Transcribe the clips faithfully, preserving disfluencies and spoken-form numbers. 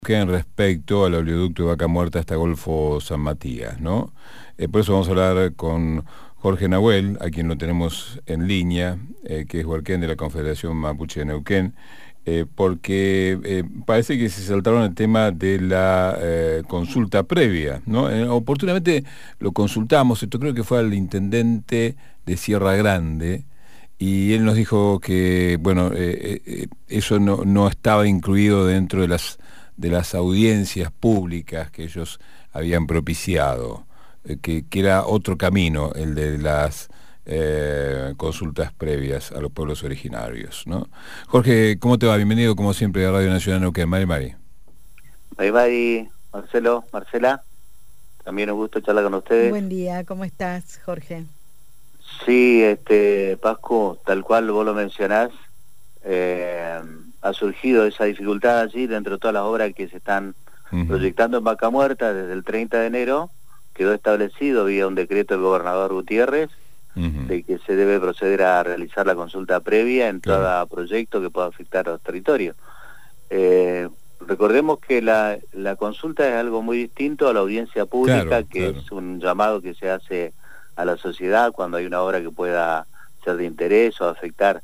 Que en respecto al oleoducto de Vaca Muerta hasta Golfo San Matías, ¿no? Eh, por eso vamos a hablar con Jorge Nahuel, a quien lo tenemos en línea, eh, que es huarquén de la Confederación Mapuche de Neuquén, eh, porque eh, parece que se saltaron el tema de la eh, consulta previa, ¿no? Eh, oportunamente lo consultamos, esto creo que fue al intendente de Sierra Grande, y él nos dijo que, bueno, eh, eh, eso no, no estaba incluido dentro de las de las audiencias públicas que ellos habían propiciado, eh, que, que era otro camino, el de las eh, consultas previas a los pueblos originarios, ¿no? Jorge, ¿cómo te va? Bienvenido, como siempre, a Radio Nacional Neuquén. Mari Mari. Mari Mari, Marcelo, Marcela, también un gusto charlar con ustedes. Buen día, ¿cómo estás, Jorge? Sí, este, Pascu, tal cual vos lo mencionás, eh, ha surgido esa dificultad allí dentro de todas las obras que se están uh-huh. proyectando en Vaca Muerta desde el treinta de enero, quedó establecido vía un decreto del gobernador Gutiérrez, uh-huh. de que se debe proceder a realizar la consulta previa en claro. todo proyecto que pueda afectar a los territorios. Eh, recordemos que la, la consulta es algo muy distinto a la audiencia pública, claro, que claro. es un llamado que se hace a la sociedad cuando hay una obra que pueda ser de interés o afectar.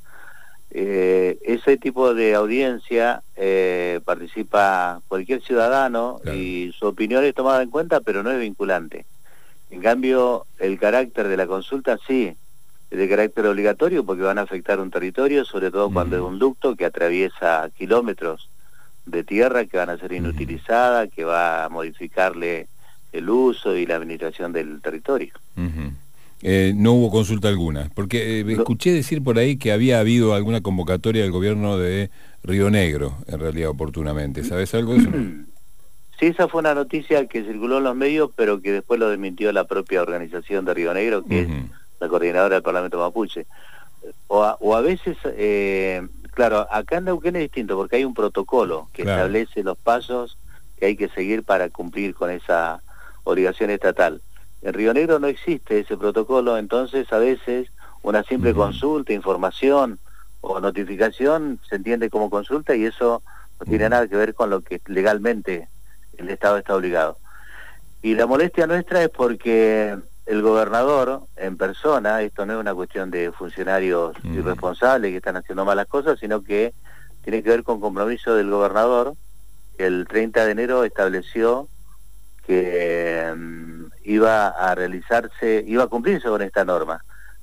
Eh, ese tipo de audiencia eh, participa cualquier ciudadano claro. y su opinión es tomada en cuenta, pero no es vinculante. En cambio, el carácter de la consulta sí es de carácter obligatorio porque van a afectar un territorio, sobre todo cuando uh-huh. es un ducto que atraviesa kilómetros de tierra que van a ser inutilizadas, uh-huh. que va a modificarle el uso y la administración del territorio. Uh-huh. Eh, no hubo consulta alguna, porque eh, escuché decir por ahí que había habido alguna convocatoria del gobierno de Río Negro, en realidad oportunamente. ¿Sabes algo de eso? Sí, esa fue una noticia que circuló en los medios, pero que después lo desmintió la propia organización de Río Negro, que uh-huh. es la coordinadora del Parlamento Mapuche. O a, o a veces, eh, claro, acá en Neuquén es distinto, porque hay un protocolo que claro. establece los pasos que hay que seguir para cumplir con esa obligación estatal. En Río Negro no existe ese protocolo, entonces a veces una simple uh-huh. consulta, información o notificación se entiende como consulta y eso no tiene uh-huh. nada que ver con lo que legalmente el Estado está obligado. Y la molestia nuestra es porque el gobernador en persona, esto no es una cuestión de funcionarios uh-huh. irresponsables que están haciendo malas cosas, sino que tiene que ver con compromiso del gobernador, que el treinta de enero estableció que um, iba a realizarse, iba a cumplirse con esta norma.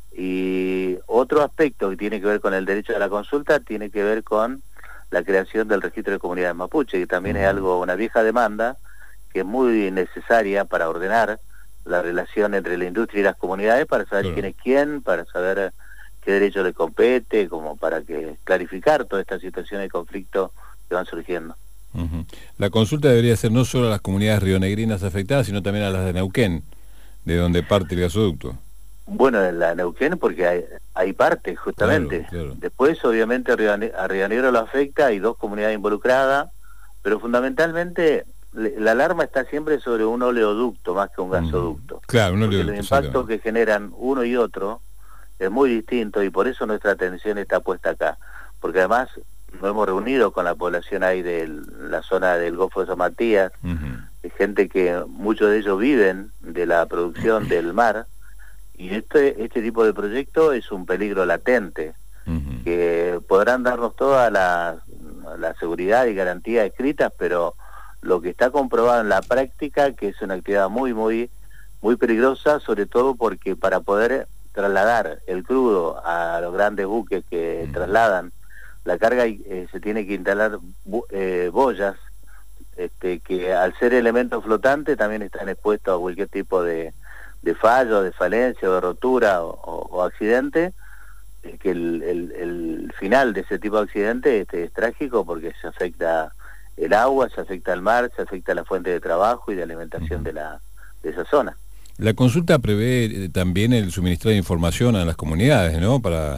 Y otro aspecto que tiene que ver con el derecho a la consulta tiene que ver con la creación del registro de comunidades mapuche, que también uh-huh. es algo, una vieja demanda, que es muy necesaria para ordenar la relación entre la industria y las comunidades, para saber claro. quién es quién, para saber qué derecho le compete, como para que clarificar toda esta situación de conflicto que van surgiendo. Uh-huh. La consulta debería ser no solo a las comunidades rionegrinas afectadas, sino también a las de Neuquén, de donde parte el gasoducto. Bueno, en la Neuquén porque hay, hay partes, justamente. Claro, claro. Después, obviamente, a Río, a Río Negro lo afecta, hay dos comunidades involucradas, pero fundamentalmente la alarma está siempre sobre un oleoducto más que un gasoducto. Uh-huh. Claro, un oleoducto. Porque los impactos que generan uno y otro es muy distinto y por eso nuestra atención está puesta acá. Porque además nos hemos reunido con la población ahí de la zona del Golfo de San Matías, uh-huh. de gente que muchos de ellos viven de la producción uh-huh. del mar, y este este tipo de proyecto es un peligro latente, uh-huh. que podrán darnos toda la, la seguridad y garantía escritas, pero lo que está comprobado en la práctica que es una actividad muy, muy, muy peligrosa, sobre todo porque para poder trasladar el crudo a los grandes buques que uh-huh. trasladan la carga, eh, se tiene que instalar eh, boyas este, que al ser elementos flotantes también están expuestos a cualquier tipo de, de fallo, de falencia, o de rotura o, o, o accidente, eh, que el, el, el final de ese tipo de accidente este, es trágico porque se afecta el agua, se afecta el mar, se afecta la fuente de trabajo y de alimentación uh-huh. de, la, de esa zona. La consulta prevé también el suministro de información a las comunidades, ¿no? Para...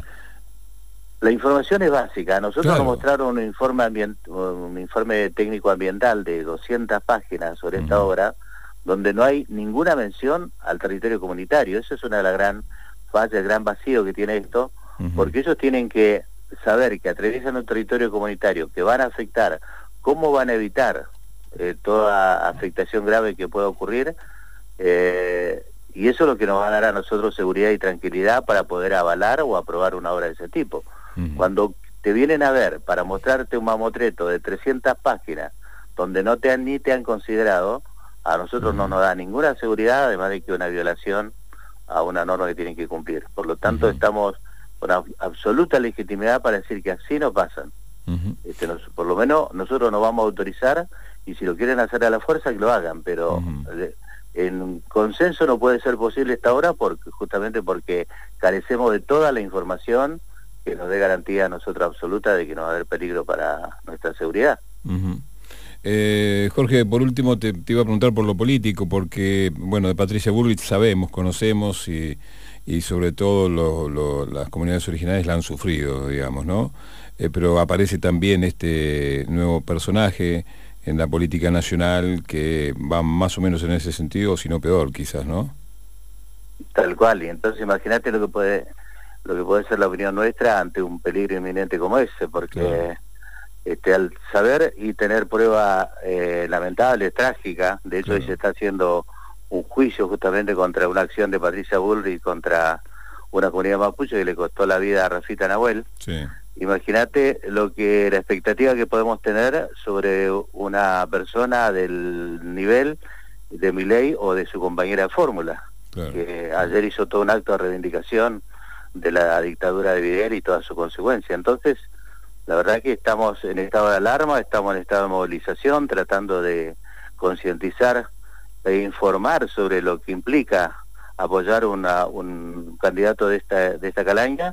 La información es básica. Nosotros claro. nos mostraron un informe ambient, un informe técnico ambiental de doscientas páginas sobre esta uh-huh. obra, donde no hay ninguna mención al territorio comunitario. Eso es una de las gran falla, el gran vacío que tiene esto, uh-huh. porque ellos tienen que saber que atraviesan un territorio comunitario, que van a afectar, cómo van a evitar eh, toda afectación grave que pueda ocurrir, eh, y eso es lo que nos va a dar a nosotros seguridad y tranquilidad para poder avalar o aprobar una obra de ese tipo. Uh-huh. Cuando te vienen a ver para mostrarte un mamotreto de trescientas páginas, donde no te han ni te han considerado, a nosotros uh-huh. no nos da ninguna seguridad, además de que una violación a una norma que tienen que cumplir. Por lo tanto, uh-huh. estamos con absoluta legitimidad para decir que así no pasan. Uh-huh. Este, nos, por lo menos nosotros no vamos a autorizar, y si lo quieren hacer a la fuerza, que lo hagan, pero uh-huh. en consenso no puede ser posible esta hora, porque justamente porque carecemos de toda la información que nos dé garantía a nosotros absoluta de que no va a haber peligro para nuestra seguridad. Uh-huh. Eh, Jorge, por último te, te iba a preguntar por lo político, porque, bueno, de Patricia Bullrich sabemos, conocemos y, y sobre todo lo, lo, las comunidades originarias la han sufrido, digamos, ¿no? Eh, pero aparece también este nuevo personaje en la política nacional que va más o menos en ese sentido, si no peor, quizás, ¿no? Tal cual, y entonces imagínate lo que puede lo que puede ser la opinión nuestra ante un peligro inminente como ese, porque... Claro. Este, al saber y tener prueba eh, lamentable, trágica, de hecho, claro, hoy se está haciendo un juicio justamente contra una acción de Patricia Bullrich contra una comunidad mapuche que le costó la vida a Rafita Nahuel. Sí. Imagínate lo que la expectativa que podemos tener sobre una persona del nivel de Milei o de su compañera de fórmula, claro, que ayer hizo todo un acto de reivindicación de la dictadura de Videla y toda su consecuencia. Entonces, la verdad que estamos en estado de alarma, estamos en estado de movilización, tratando de concientizar e informar sobre lo que implica apoyar una, un candidato de esta, de esta calaña,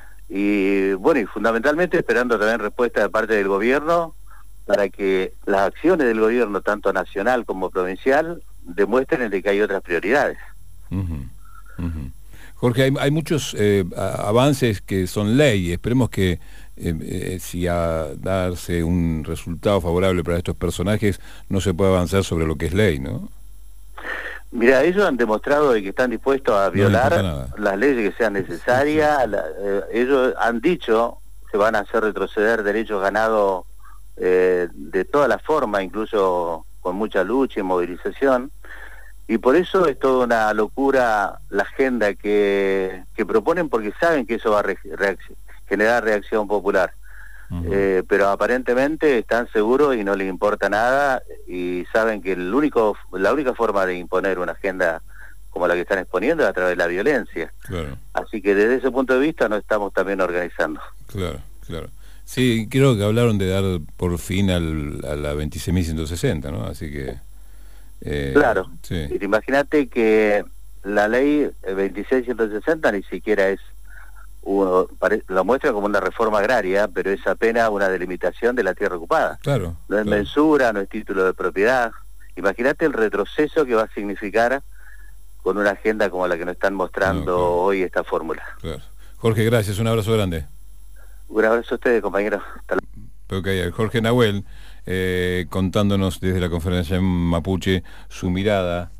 y bueno, y fundamentalmente esperando también respuesta de parte del gobierno para que las acciones del gobierno, tanto nacional como provincial, demuestren de que hay otras prioridades. Uh-huh. Uh-huh. Jorge, hay, hay muchos eh, avances que son ley. Esperemos que eh, eh, si a darse un resultado favorable para estos personajes no se pueda avanzar sobre lo que es ley, ¿no? Mira, ellos han demostrado de que están dispuestos a violar no las leyes que sean necesarias. Sí, sí. La, eh, ellos han dicho que van a hacer retroceder derechos ganados eh, de todas las formas, incluso con mucha lucha y movilización. Y por eso es toda una locura la agenda que, que proponen, porque saben que eso va a re, reacc generar reacción popular. Uh-huh. eh, pero aparentemente están seguros y no les importa nada, y saben que el único, la única forma de imponer una agenda como la que están exponiendo es a través de la violencia. Claro. Así que desde ese punto de vista nos estamos también organizando. Claro, claro. Sí, creo que hablaron de dar por fin al, a la veintiséis mil ciento sesenta, ¿no? Así que... Eh, claro, sí. Imagínate que la ley veintiséis mil ciento sesenta ni siquiera es, uno, pare, lo muestra como una reforma agraria, pero es apenas una delimitación de la tierra ocupada. Claro, no es claro. mensura, no es título de propiedad. Imagínate el retroceso que va a significar con una agenda como la que nos están mostrando no, claro. hoy esta fórmula. Claro. Jorge, gracias, un abrazo grande. Un abrazo a ustedes, compañeros. Hasta la... okay, Jorge Nahuel, eh, contándonos desde la conferencia mapuche su mirada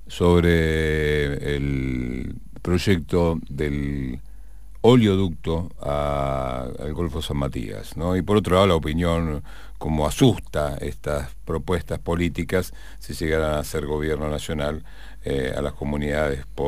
sobre el proyecto del oleoducto a, al Golfo San Matías, ¿no? Y por otro lado la opinión, como asusta estas propuestas políticas si llegaran a ser gobierno nacional eh, a las comunidades